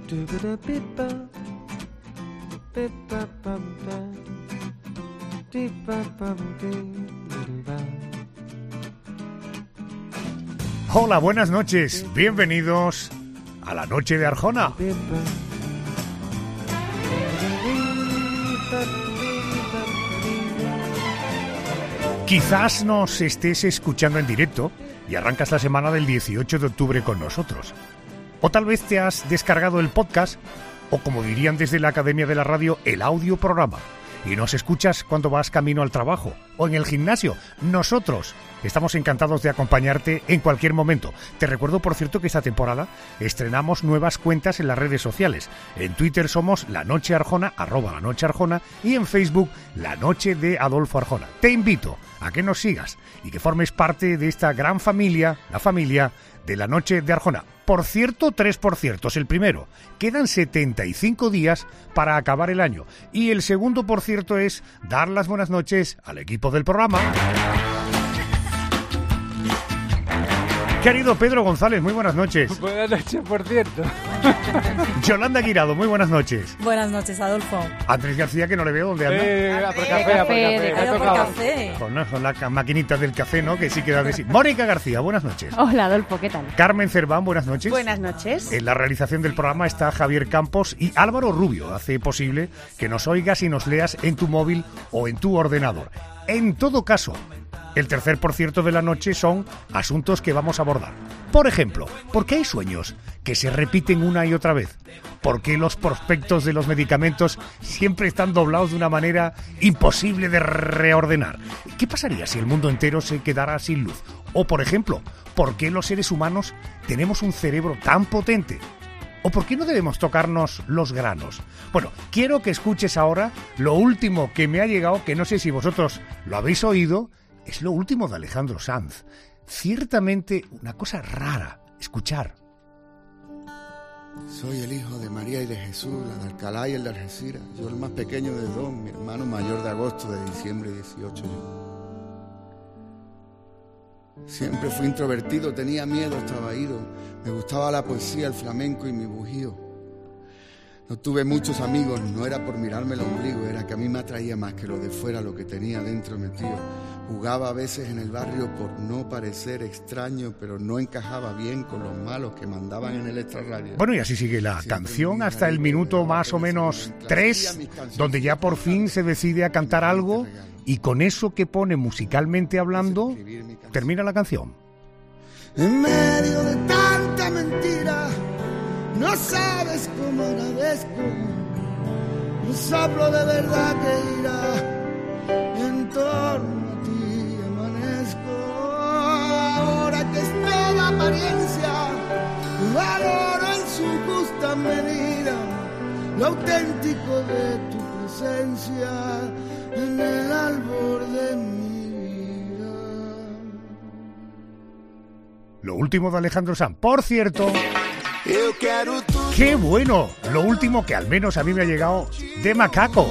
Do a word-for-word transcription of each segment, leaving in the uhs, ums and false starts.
Hola, buenas noches. Bienvenidos a la Noche de Arjona. Quizás nos estés escuchando en directo y arrancas la semana del dieciocho de octubre con nosotros. O tal vez te has descargado el podcast, o como dirían desde la Academia de la Radio, el audio programa, y nos escuchas cuando vas camino al trabajo o en el gimnasio. Nosotros estamos encantados de acompañarte en cualquier momento. Te recuerdo, por cierto, que esta temporada estrenamos nuevas cuentas en las redes sociales. En Twitter somos La Noche Arjona, arroba La Noche Arjona, y en Facebook La Noche de Adolfo Arjona. Te invito a que nos sigas y que formes parte de esta gran familia, la familia de La Noche de Arjona. Por cierto, tres por ciertos. El primero, quedan setenta y cinco días para acabar el año. Y el segundo, por cierto, es dar las buenas noches al equipo del programa. Querido Pedro González, muy buenas noches. Buenas noches, por cierto. Yolanda Guirado, muy buenas noches. Buenas noches, Adolfo. Andrés García, que no le veo, ¿dónde anda? Eh, a por café, café, a por café. de café, por café. Con, ¿no? Con las maquinitas del café, ¿no? Que sí queda de sí. Mónica García, buenas noches. Hola, Adolfo, ¿qué tal? Carmen Cerván, buenas noches. Buenas noches. En la realización del programa está Javier Campos y Álvaro Rubio. Hace posible que nos oigas y nos leas en tu móvil o en tu ordenador. En todo caso, el tercer por cierto de la noche son asuntos que vamos a abordar. Por ejemplo, ¿por qué hay sueños que se repiten una y otra vez? ¿Por qué los prospectos de los medicamentos siempre están doblados de una manera imposible de reordenar? ¿Qué pasaría si el mundo entero se quedara sin luz? O, por ejemplo, ¿por qué los seres humanos tenemos un cerebro tan potente? ¿O por qué no debemos tocarnos los granos? Bueno, quiero que escuches ahora lo último que me ha llegado, que no sé si vosotros lo habéis oído. Es lo último de Alejandro Sanz. Ciertamente una cosa rara. Escuchar. Soy el hijo de María y de Jesús, la de Alcalá y el de Algeciras. Yo el más pequeño de dos, mi hermano mayor de agosto, de diciembre dieciocho. Yo. Siempre fui introvertido, tenía miedo, estaba ido. Me gustaba la poesía, el flamenco y mi bujío. No tuve muchos amigos, no era por mirarme el ombligo, era que a mí me atraía más que lo de fuera, lo que tenía dentro metido. Jugaba a veces en el barrio por no parecer extraño, pero no encajaba bien con los malos que mandaban en el extrarradio. Bueno, y así sigue la canción hasta el minuto más o menos tres, donde ya por fin se decide a cantar algo, y con eso que pone musicalmente hablando, termina la canción. En medio de tanta mentira, no sabes cómo agradezco, un soplo de verdad que irá en torno a ti amanezco. Ahora que es toda apariencia, valoro en su justa medida lo auténtico de tu presencia en el albor de mi vida. Lo último de Alejandro Sanz. Por cierto, ¡qué bueno! Lo último que al menos a mí me ha llegado de Macaco.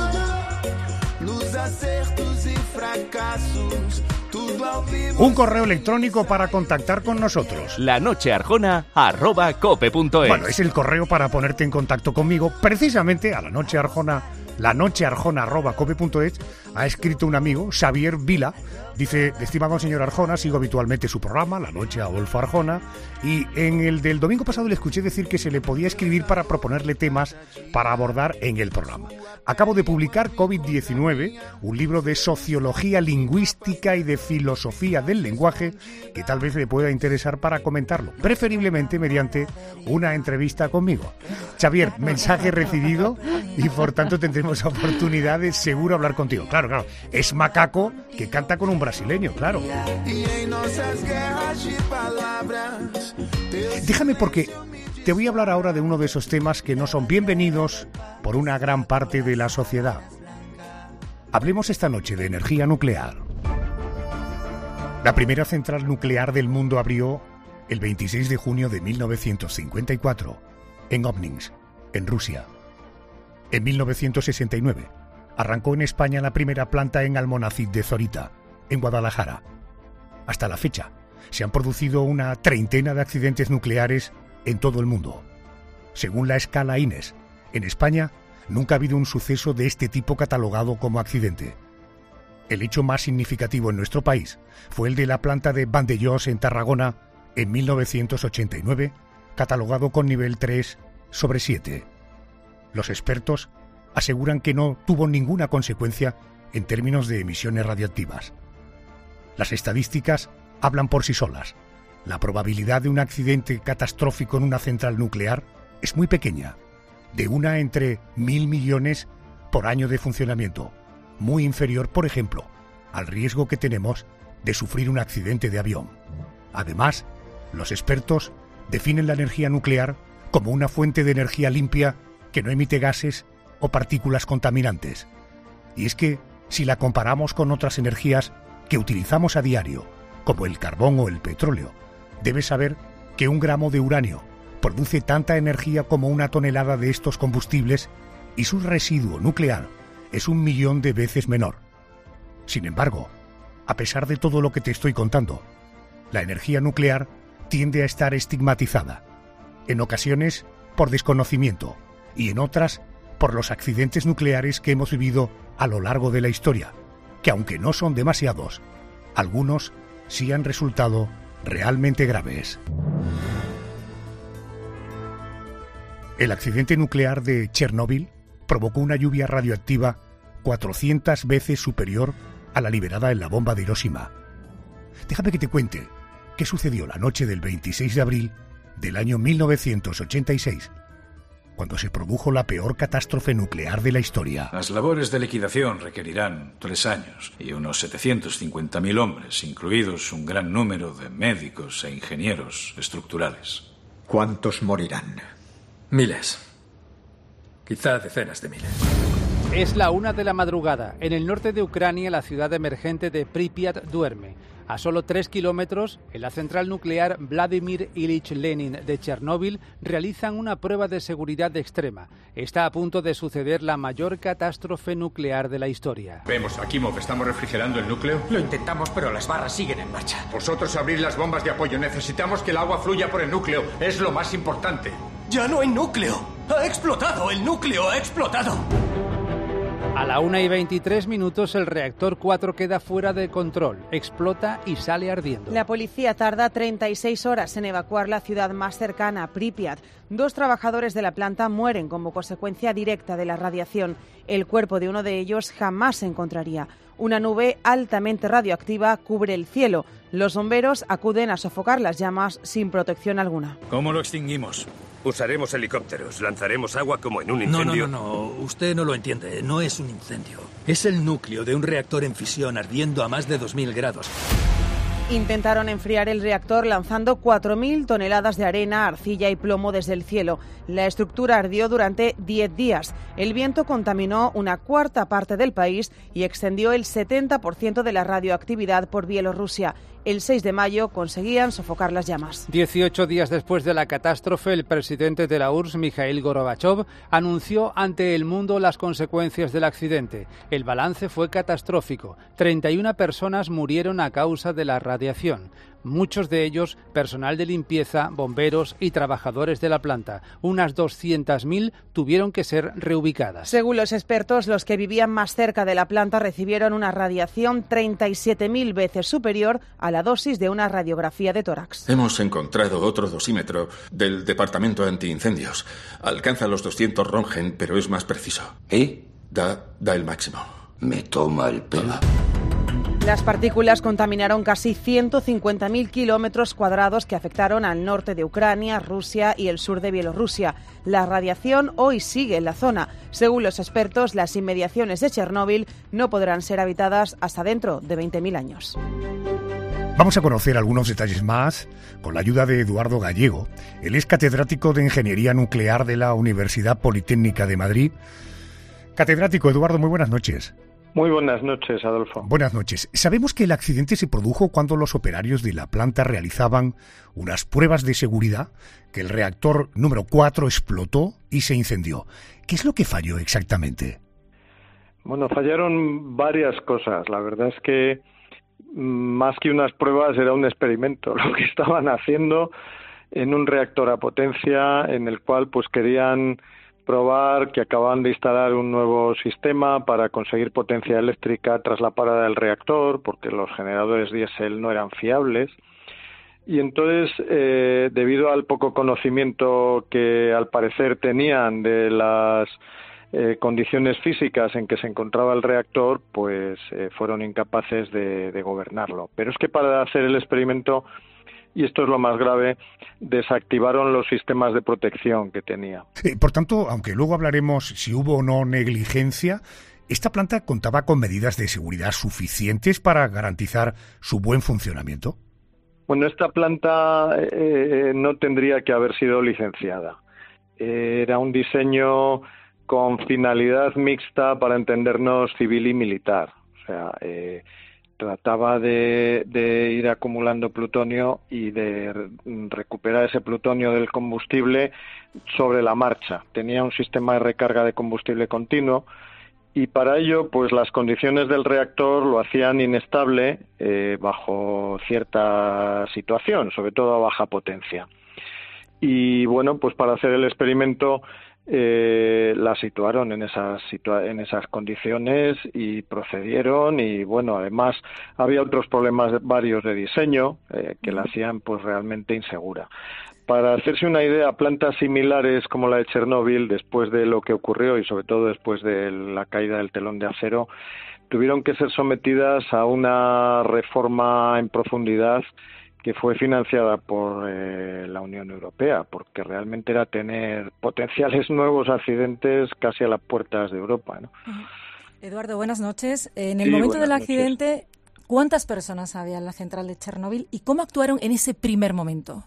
Un correo electrónico para contactar con nosotros. lanochearjona arroba cope punto es. Bueno, es el correo para ponerte en contacto conmigo, precisamente a la noche arjona, lanochearjona arroba cope punto es. Ha escrito un amigo, Xavier Vila. Dice: estimado señor Arjona, sigo habitualmente su programa, La Noche Adolfo Arjona, y en el del domingo pasado le escuché decir que se le podía escribir para proponerle temas para abordar en el programa. Acabo de publicar COVID diecinueve, un libro de sociología lingüística y de filosofía del lenguaje que tal vez le pueda interesar para comentarlo, preferiblemente mediante una entrevista conmigo. Xavier, mensaje recibido, y por tanto tendremos oportunidad de seguro hablar contigo. Claro, claro, es Macaco que canta con un brasileño, claro. Déjame, porque te voy a hablar ahora de uno de esos temas que no son bienvenidos por una gran parte de la sociedad. Hablemos esta noche de energía nuclear. La primera central nuclear del mundo abrió el veintiséis de junio de mil novecientos cincuenta y cuatro en Obninsk, en Rusia. En mil novecientos sesenta y nueve arrancó en España la primera planta en Almonacid de Zorita, en Guadalajara. Hasta la fecha, se han producido una treintena de accidentes nucleares en todo el mundo. según la escala Ines. En España nunca ha habido un suceso de este tipo catalogado como accidente. El hecho más significativo en nuestro país fue el de la planta de Vandellós en Tarragona en mil novecientos ochenta y nueve, catalogado con nivel tres sobre siete. Los expertos aseguran que no tuvo ninguna consecuencia en términos de emisiones radioactivas. Las estadísticas hablan por sí solas. La probabilidad de un accidente catastrófico en una central nuclear es muy pequeña, de una entre mil millones por año de funcionamiento, muy inferior, por ejemplo, al riesgo que tenemos de sufrir un accidente de avión. Además, los expertos definen la energía nuclear como una fuente de energía limpia que no emite gases o partículas contaminantes. Y es que, si la comparamos con otras energías que utilizamos a diario, como el carbón o el petróleo, debes saber que un gramo de uranio produce tanta energía como una tonelada de estos combustibles y su residuo nuclear es un millón de veces menor. Sin embargo, a pesar de todo lo que te estoy contando, la energía nuclear tiende a estar estigmatizada, en ocasiones por desconocimiento y en otras por los accidentes nucleares que hemos vivido a lo largo de la historia, que aunque no son demasiados, algunos sí han resultado realmente graves. El accidente nuclear de Chernóbil provocó una lluvia radioactiva cuatrocientas veces superior a la liberada en la bomba de Hiroshima. Déjame que te cuente qué sucedió la noche del veintiséis de abril del año mil novecientos ochenta y seis, cuando se produjo la peor catástrofe nuclear de la historia. Las labores de liquidación requerirán tres años y unos setecientos cincuenta mil hombres, incluidos un gran número de médicos e ingenieros estructurales. ¿Cuántos morirán? Miles. Quizá decenas de miles. Es la una de la madrugada. En el norte de Ucrania, la ciudad emergente de Pripyat duerme. A solo tres kilómetros, en la central nuclear Vladimir Ilich Lenin de Chernóbil, realizan una prueba de seguridad extrema. Está a punto de suceder la mayor catástrofe nuclear de la historia. Vemos, Akimov, ¿estamos refrigerando el núcleo? Lo intentamos, pero las barras siguen en marcha. Vosotros abrir las bombas de apoyo. Necesitamos que el agua fluya por el núcleo. Es lo más importante. ¡Ya no hay núcleo! ¡Ha explotado! ¡El núcleo ha explotado! A la una y veintitrés minutos el reactor cuatro queda fuera de control, explota y sale ardiendo. La policía tarda treinta y seis horas en evacuar la ciudad más cercana, Pripyat. Dos trabajadores de la planta mueren como consecuencia directa de la radiación. El cuerpo de uno de ellos jamás se encontraría. Una nube altamente radioactiva cubre el cielo. Los bomberos acuden a sofocar las llamas sin protección alguna. ¿Cómo lo extinguimos? Usaremos helicópteros, lanzaremos agua como en un incendio. No, no, no, no, usted no lo entiende, no es un incendio. Es el núcleo de un reactor en fisión ardiendo a más de dos mil grados. Intentaron enfriar el reactor lanzando cuatro mil toneladas de arena, arcilla y plomo desde el cielo. La estructura ardió durante diez días. El viento contaminó una cuarta parte del país y extendió el setenta por ciento de la radioactividad por Bielorrusia. El seis de mayo conseguían sofocar las llamas. dieciocho días después de la catástrofe, el presidente de la U R S S, Mikhail Gorbachev, anunció ante el mundo las consecuencias del accidente. El balance fue catastrófico. treinta y una personas murieron a causa de la radiación. Muchos de ellos personal de limpieza, bomberos y trabajadores de la planta. Unas doscientas mil tuvieron que ser reubicadas. Según los expertos, los que vivían más cerca de la planta recibieron una radiación treinta y siete mil veces superior a la dosis de una radiografía de tórax. Hemos encontrado otro dosímetro del Departamento Antiincendios. Alcanza los doscientos Röntgen, pero es más preciso. ¿Y? Da, da el máximo. Me toma el pelo. Las partículas contaminaron casi ciento cincuenta mil kilómetros cuadrados que afectaron al norte de Ucrania, Rusia y el sur de Bielorrusia. La radiación hoy sigue en la zona. Según los expertos, las inmediaciones de Chernóbil no podrán ser habitadas hasta dentro de veinte mil años. Vamos a conocer algunos detalles más con la ayuda de Eduardo Gallego. Él es catedrático de Ingeniería Nuclear de la Universidad Politécnica de Madrid. Catedrático Eduardo, muy buenas noches. Muy buenas noches, Adolfo. Buenas noches. Sabemos que el accidente se produjo cuando los operarios de la planta realizaban unas pruebas de seguridad, que el reactor número cuatro explotó y se incendió. ¿Qué es lo que falló exactamente? Bueno, fallaron varias cosas. La verdad es que más que unas pruebas era un experimento lo que estaban haciendo en un reactor a potencia en el cual pues querían probar que acababan de instalar un nuevo sistema para conseguir potencia eléctrica tras la parada del reactor, porque los generadores diésel no eran fiables. Y entonces, eh, debido al poco conocimiento que al parecer tenían de las eh, condiciones físicas en que se encontraba el reactor, pues eh, fueron incapaces de, de gobernarlo. Pero es que para hacer el experimento, y esto es lo más grave, desactivaron los sistemas de protección que tenía. Eh, por tanto, aunque luego hablaremos si hubo o no negligencia, ¿esta planta contaba con medidas de seguridad suficientes para garantizar su buen funcionamiento? Bueno, esta planta eh, no tendría que haber sido licenciada. Era un diseño con finalidad mixta, para entendernos, civil y militar. O sea, eh, trataba de, de ir acumulando plutonio y de recuperar ese plutonio del combustible sobre la marcha. Tenía un sistema de recarga de combustible continuo y para ello, pues las condiciones del reactor lo hacían inestable eh, bajo cierta situación, sobre todo a baja potencia. Y bueno, pues para hacer el experimento eh, la situaron en esas situa- en esas condiciones y procedieron, y bueno, además había otros problemas varios de diseño eh, que la hacían pues realmente insegura. Para hacerse una idea, plantas similares como la de Chernóbil, después de lo que ocurrió y sobre todo después de la caída del telón de acero, tuvieron que ser sometidas a una reforma en profundidad que fue financiada por eh, la Unión Europea, porque realmente era tener potenciales nuevos accidentes casi a las puertas de Europa, ¿no? Eduardo, buenas noches. En el Sí, momento del buenas accidente, ¿cuántas personas había en la central de Chernóbil y cómo actuaron en ese primer momento?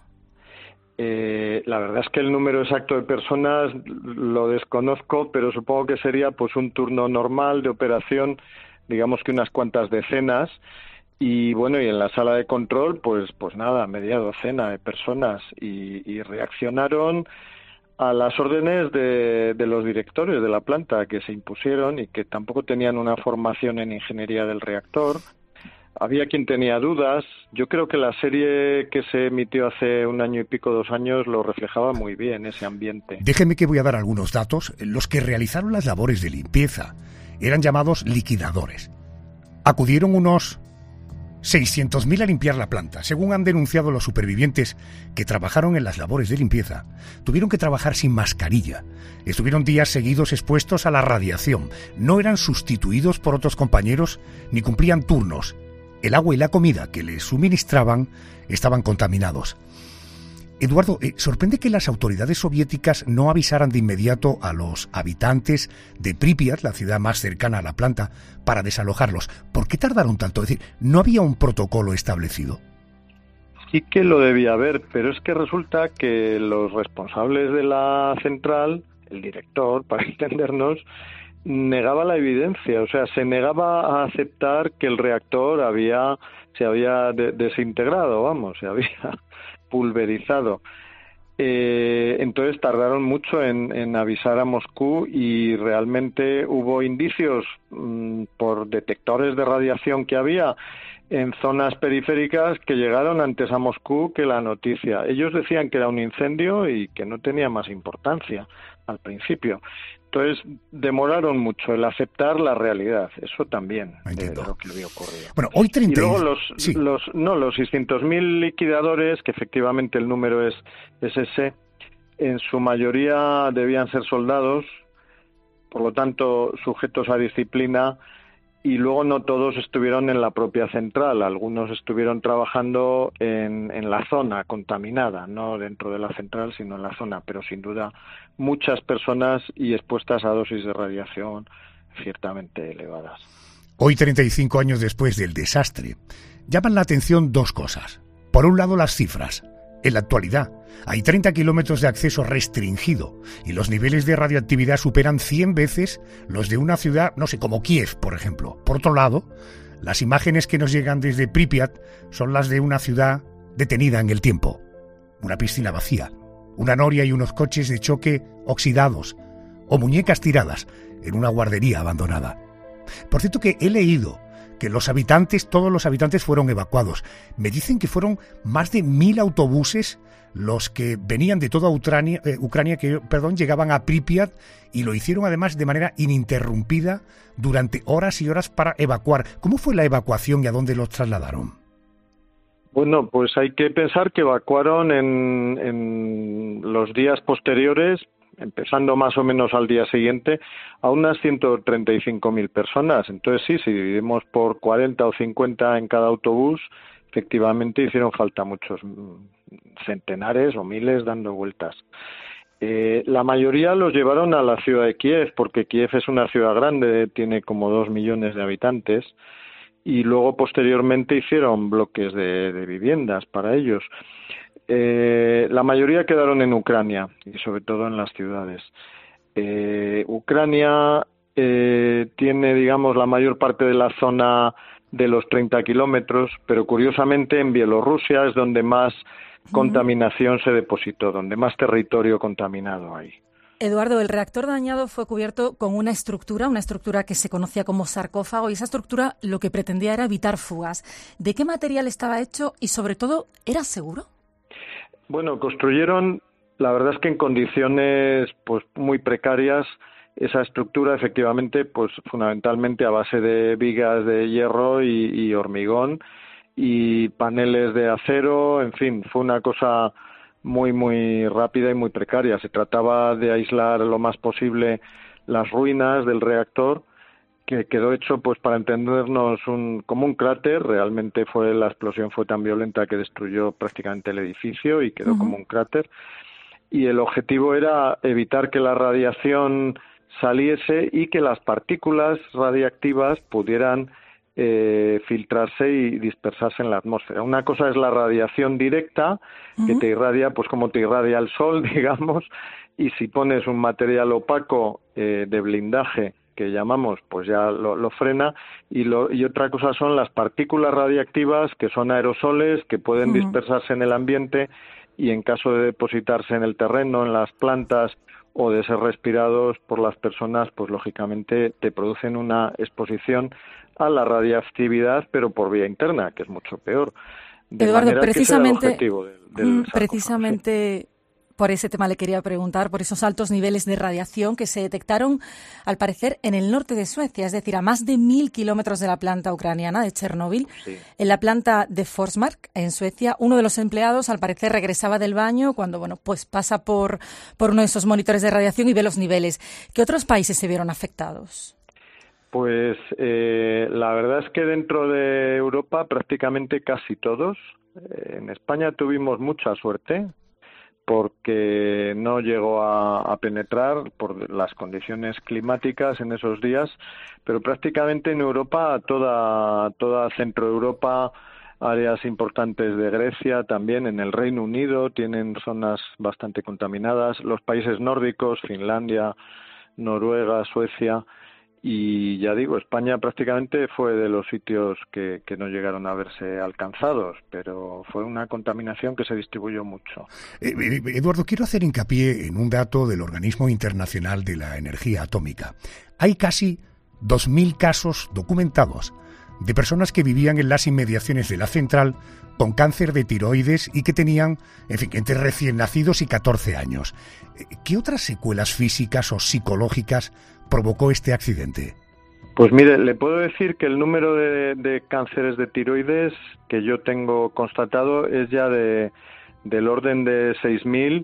Eh, la verdad es que el número exacto de personas lo desconozco, pero supongo que sería pues un turno normal de operación, digamos que unas cuantas decenas. Y bueno, y en la sala de control, pues pues nada, media docena de personas, y, y reaccionaron a las órdenes de, de los directores de la planta que se impusieron y que tampoco tenían una formación en ingeniería del reactor. Había quien tenía dudas. Yo creo que la serie que se emitió hace un año y pico, dos años, lo reflejaba muy bien, ese ambiente. Déjeme que voy a dar algunos datos. Los que realizaron las labores de limpieza eran llamados liquidadores. Acudieron unos seiscientos mil a limpiar la planta. Según han denunciado los supervivientes que trabajaron en las labores de limpieza, tuvieron que trabajar sin mascarilla. Estuvieron días seguidos expuestos a la radiación. No eran sustituidos por otros compañeros ni cumplían turnos. El agua y la comida que les suministraban estaban contaminados. Eduardo, eh, sorprende que las autoridades soviéticas no avisaran de inmediato a los habitantes de Pripyat, la ciudad más cercana a la planta, para desalojarlos. ¿Por qué tardaron tanto? Es decir, ¿no había un protocolo establecido? Sí que lo debía haber, pero es que resulta que los responsables de la central, el director, para entendernos, negaba la evidencia, o sea, se negaba a aceptar que el reactor había se había de- desintegrado, vamos, se había pulverizado. Eh, entonces tardaron mucho en, en avisar a Moscú y realmente hubo indicios mmm, por detectores de radiación que había en zonas periféricas que llegaron antes a Moscú que la noticia. Ellos decían que era un incendio y que no tenía más importancia al principio. Entonces demoraron mucho el aceptar la realidad, eso también de lo que había ocurrido. Bueno, hoy treinta Y luego los, sí. los no los seiscientos mil liquidadores, que efectivamente el número es, es ese, en su mayoría debían ser soldados, por lo tanto sujetos a disciplina, y luego no todos estuvieron en la propia central, algunos estuvieron trabajando en, en la zona contaminada, no dentro de la central, sino en la zona, pero sin duda muchas personas y expuestas a dosis de radiación ciertamente elevadas. Hoy, treinta y cinco años después del desastre, llaman la atención dos cosas. Por un lado, las cifras. En la actualidad, hay treinta kilómetros de acceso restringido y los niveles de radioactividad superan cien veces los de una ciudad, no sé, como Kiev, por ejemplo. Por otro lado, las imágenes que nos llegan desde Pripyat son las de una ciudad detenida en el tiempo. Una piscina vacía, una noria y unos coches de choque oxidados, o muñecas tiradas en una guardería abandonada. Por cierto que he leído que los habitantes, todos los habitantes fueron evacuados. Me dicen que fueron más de mil autobuses los que venían de toda Ucrania, eh, Ucrania que, perdón, llegaban a Pripyat, y lo hicieron además de manera ininterrumpida durante horas y horas para evacuar. ¿Cómo fue la evacuación y a dónde los trasladaron? Bueno, pues hay que pensar que evacuaron en, en los días posteriores, empezando más o menos al día siguiente, a unas ciento treinta y cinco mil personas. Entonces sí, si dividimos por cuarenta o cincuenta en cada autobús, efectivamente hicieron falta muchos centenares o miles dando vueltas. Eh, la mayoría los llevaron a la ciudad de Kiev, porque Kiev es una ciudad grande, tiene como dos millones de habitantes, y luego posteriormente hicieron bloques de, de viviendas para ellos. Eh, la mayoría quedaron en Ucrania, y sobre todo en las ciudades. Eh, Ucrania eh, tiene, digamos, la mayor parte de la zona de los treinta kilómetros, pero curiosamente en Bielorrusia es donde más contaminación se depositó, donde más territorio contaminado hay. Eduardo, el reactor dañado fue cubierto con una estructura, una estructura que se conocía como sarcófago, y esa estructura lo que pretendía era evitar fugas. ¿De qué material estaba hecho y, sobre todo, era seguro? Bueno, construyeron, la verdad es que en condiciones pues muy precarias, esa estructura, efectivamente, pues fundamentalmente a base de vigas de hierro y, y hormigón y paneles de acero, en fin, fue una cosa muy, muy rápida y muy precaria. Se trataba de aislar lo más posible las ruinas del reactor, que quedó hecho, pues para entendernos, un, como un cráter. Realmente fue la explosión fue tan violenta que destruyó prácticamente el edificio y quedó uh-huh. como un cráter. Y el objetivo era evitar que la radiación saliese y que las partículas radiactivas pudieran eh, filtrarse y dispersarse en la atmósfera. Una cosa es la radiación directa, uh-huh. que te irradia, pues como te irradia el sol, digamos, y si pones un material opaco eh, de blindaje, que llamamos, pues ya lo, lo frena, y, lo, y otra cosa son las partículas radiactivas, que son aerosoles, que pueden uh-huh. dispersarse en el ambiente, y en caso de depositarse en el terreno, en las plantas, o de ser respirados por las personas, pues lógicamente te producen una exposición a la radiactividad, pero por vía interna, que es mucho peor. De Eduardo, precisamente, del, del precisamente sí. por ese tema le quería preguntar, por esos altos niveles de radiación que se detectaron, al parecer, en el norte de Suecia, es decir, a más de mil kilómetros de la planta ucraniana de Chernóbil. Sí. En la planta de Forsmark, en Suecia, uno de los empleados, al parecer, regresaba del baño cuando, bueno, pues pasa por, por uno de esos monitores de radiación y ve los niveles. ¿Qué otros países se vieron afectados? Pues eh, la verdad es que dentro de Europa prácticamente casi todos. Eh, en España tuvimos mucha suerte, porque no llegó a, a penetrar por las condiciones climáticas en esos días, pero prácticamente en Europa, toda, toda Centroeuropa, áreas importantes de Grecia, también en el Reino Unido tienen zonas bastante contaminadas, los países nórdicos, Finlandia, Noruega, Suecia, y ya digo, España prácticamente fue de los sitios que, que no llegaron a verse alcanzados, pero fue una contaminación que se distribuyó mucho. Eh, Eduardo, quiero hacer hincapié en un dato del Organismo Internacional de la Energía Atómica. Hay casi dos mil casos documentados de personas que vivían en las inmediaciones de la central con cáncer de tiroides y que tenían, en fin, entre recién nacidos y catorce años. ¿Qué otras secuelas físicas o psicológicas provocó este accidente? Pues mire, le puedo decir que el número de, de cánceres de tiroides que yo tengo constatado es ya de del orden de seis mil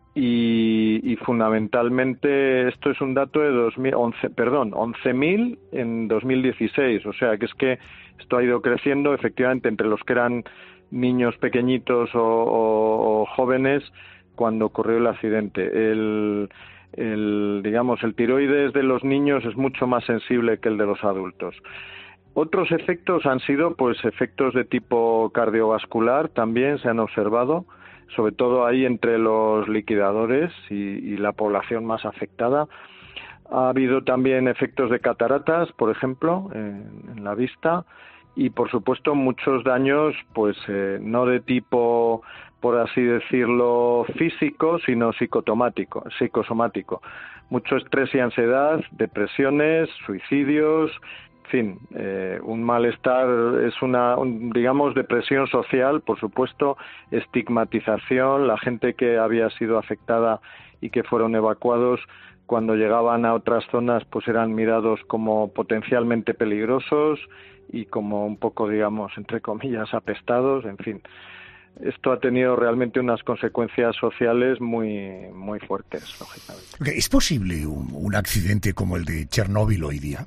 y, y fundamentalmente esto es un dato de dos mil once, perdón, once mil en dos mil dieciséis, o sea que es que esto ha ido creciendo efectivamente entre los que eran niños pequeñitos o, o, o jóvenes cuando ocurrió el accidente. El El, digamos, el tiroides de los niños es mucho más sensible que el de los adultos. Otros efectos han sido, pues, efectos de tipo cardiovascular, también se han observado, sobre todo ahí entre los liquidadores y, y la población más afectada. Ha habido también efectos de cataratas, por ejemplo, en, en la vista, y por supuesto muchos daños, pues, eh, no de tipo, por así decirlo, físico, sino psicosomático, psicosomático. Mucho estrés y ansiedad, depresiones, suicidios, fin, eh, un malestar, es una, un, digamos, depresión social, por supuesto, estigmatización, la gente que había sido afectada y que fueron evacuados, cuando llegaban a otras zonas, pues eran mirados como potencialmente peligrosos y como un poco, digamos, entre comillas, apestados, en fin. Esto ha tenido realmente unas consecuencias sociales muy, muy fuertes, lógicamente. ¿Es posible un, un accidente como el de Chernóbil hoy día?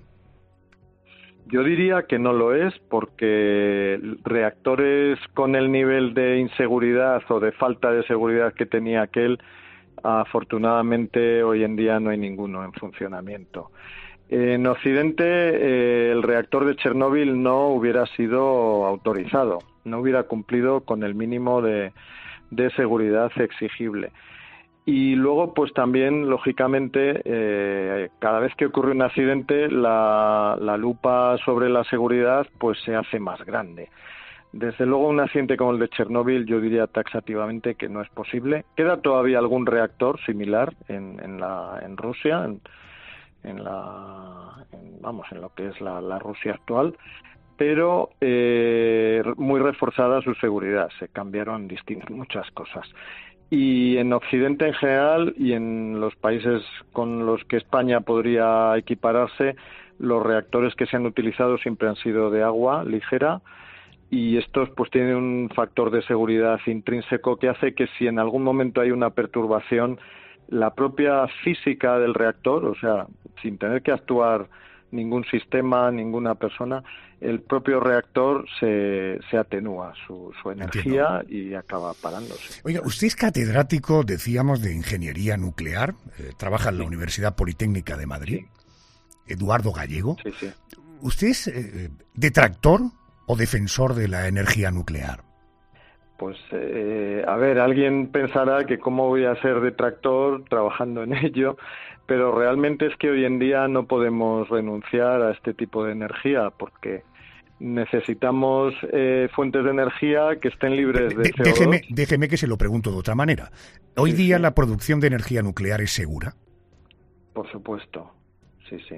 Yo diría que no lo es, porque reactores con el nivel de inseguridad o de falta de seguridad que tenía aquel, afortunadamente hoy en día no hay ninguno en funcionamiento. En Occidente eh, el reactor de Chernóbil no hubiera sido autorizado, no hubiera cumplido con el mínimo de, de seguridad exigible. Y luego, pues también, lógicamente, eh, cada vez que ocurre un accidente, la, la lupa sobre la seguridad pues se hace más grande. Desde luego, un accidente como el de Chernóbil, yo diría taxativamente que no es posible. Queda todavía algún reactor similar en, en, la, en Rusia, en, en la, en, vamos, en lo que es la, la Rusia actual, pero eh, muy reforzada su seguridad. Se cambiaron distintas, muchas cosas. Y en Occidente en general y en los países con los que España podría equipararse, los reactores que se han utilizado siempre han sido de agua ligera, y estos pues tienen un factor de seguridad intrínseco que hace que si en algún momento hay una perturbación, la propia física del reactor, o sea, sin tener que actuar ningún sistema, ninguna persona, el propio reactor se, se atenúa su, su energía. Entiendo. Y acaba parándose. Oiga, usted es catedrático, decíamos, de Ingeniería Nuclear, eh, trabaja en sí. la Universidad Politécnica de Madrid, sí. Eduardo Gallego. Sí, sí. ¿Usted es eh, detractor o defensor de la energía nuclear? Pues, eh, a ver, alguien pensará que cómo voy a ser detractor trabajando en ello, pero realmente es que hoy en día no podemos renunciar a este tipo de energía, porque necesitamos eh, fuentes de energía que estén libres de, de C O dos. Déjeme, déjeme que se lo pregunto de otra manera. ¿Hoy sí, día sí. la producción de energía nuclear es segura? Por supuesto, sí, sí.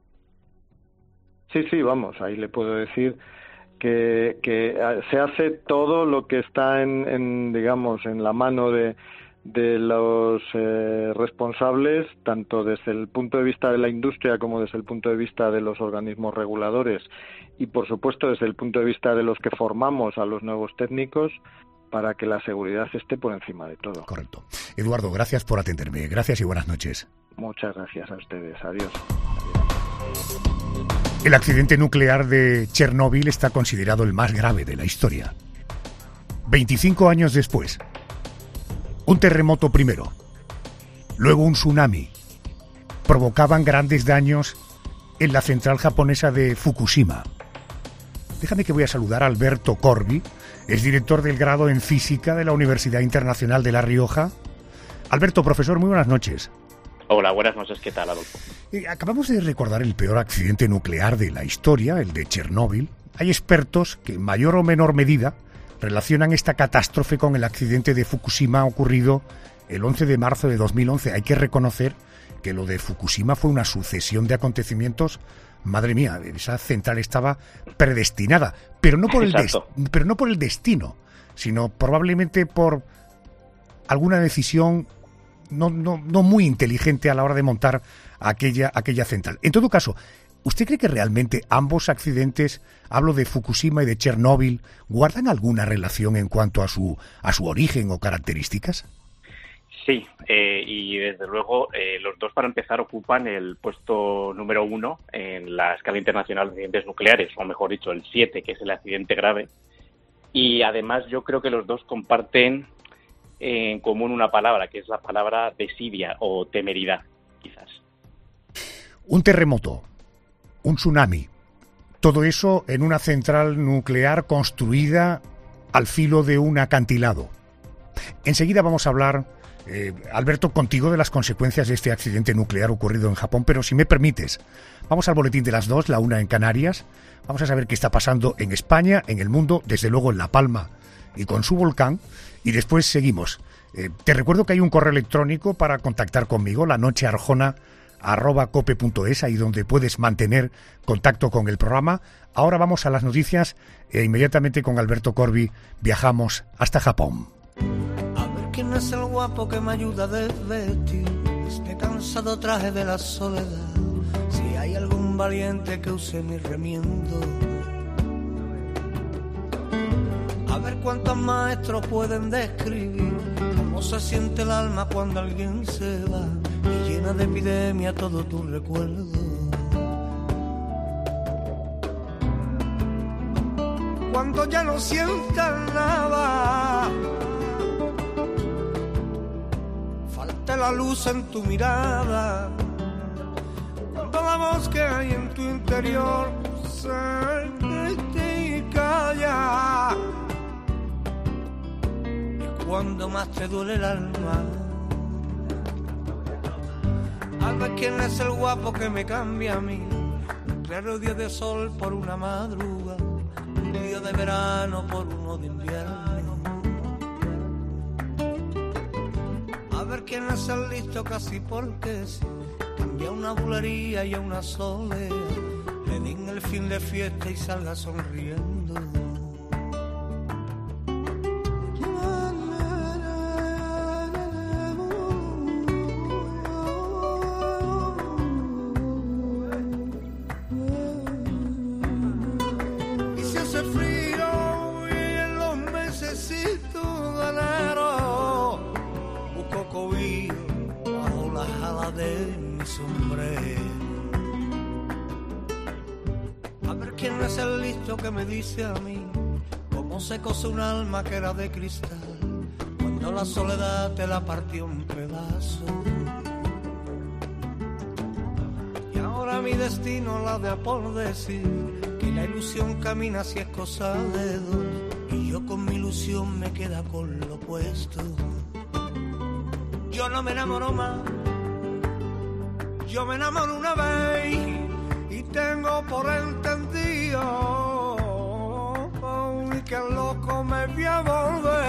Sí, sí, vamos, ahí le puedo decir que, que se hace todo lo que está en, en digamos, en la mano de, de los eh, responsables, tanto desde el punto de vista de la industria como desde el punto de vista de los organismos reguladores y, por supuesto, desde el punto de vista de los que formamos a los nuevos técnicos, para que la seguridad esté por encima de todo. Correcto. Eduardo, gracias por atenderme. Gracias y buenas noches. Muchas gracias a ustedes. Adiós. El accidente nuclear de Chernóbil está considerado el más grave de la historia. veinticinco años después, un terremoto primero, luego un tsunami, provocaban grandes daños en la central japonesa de Fukushima. Déjame que voy a saludar a Alberto Corbi, es director del grado en Física de la Universidad Internacional de La Rioja. Alberto, profesor, muy buenas noches. Hola, buenas noches, ¿qué tal, Adolfo? Eh, acabamos de recordar el peor accidente nuclear de la historia, el de Chernóbil. Hay expertos que en mayor o menor medida relacionan esta catástrofe con el accidente de Fukushima ocurrido el once de marzo de dos mil once. Hay que reconocer que lo de Fukushima fue una sucesión de acontecimientos. Madre mía, esa central estaba predestinada, pero no por el des- pero no por el destino, sino probablemente por alguna decisión no, no, no muy inteligente a la hora de montar aquella, aquella central. En todo caso, ¿usted cree que realmente ambos accidentes, hablo de Fukushima y de Chernóbil, guardan alguna relación en cuanto a su, a su origen o características? Sí, eh, y desde luego eh, los dos, para empezar, ocupan el puesto número uno en la escala internacional de accidentes nucleares, o mejor dicho, el siete, que es el accidente grave. Y además yo creo que los dos comparten en común una palabra, que es la palabra desidia o temeridad, quizás. Un terremoto, un tsunami, todo eso en una central nuclear construida al filo de un acantilado. Enseguida vamos a hablar, eh, Alberto, contigo de las consecuencias de este accidente nuclear ocurrido en Japón, pero si me permites, vamos al boletín de las dos, la una en Canarias. Vamos a saber qué está pasando en España, en el mundo, desde luego en La Palma y con su volcán, y después seguimos. Eh, te recuerdo que hay un correo electrónico para contactar conmigo, la noche arjona arroba cope punto es, ahí donde puedes mantener contacto con el programa. Ahora vamos a las noticias e inmediatamente con Alberto Corbi viajamos hasta Japón. A ver quién es el guapo que me ayuda a desvestir este cansado traje de la soledad. Si hay algún valiente que use mi remiendo. A ver cuántos maestros pueden describir cómo se siente el alma cuando alguien se va y llena de epidemia todo tu recuerdo. Cuando ya no sientas nada, falta la luz en tu mirada, cuando la voz que hay en tu interior se grite y calla, es cuando más te duele el alma. A ver quién es el guapo que me cambia a mí, un claro día de sol por una madruga, un día de verano por uno de invierno. A ver quién es el listo casi porque sí, cambia una bulería y a una soledad, le den el fin de fiesta y salga sonriendo. Que me dice a mí cómo se cose un alma que era de cristal cuando la soledad te la partió un pedazo. Y ahora mi destino la de a por decir que la ilusión camina si es cosa de dos, y yo con mi ilusión me queda con lo opuesto. Yo no me enamoro más, yo me enamoro una vez y tengo por entendido que el loco me voy a volver.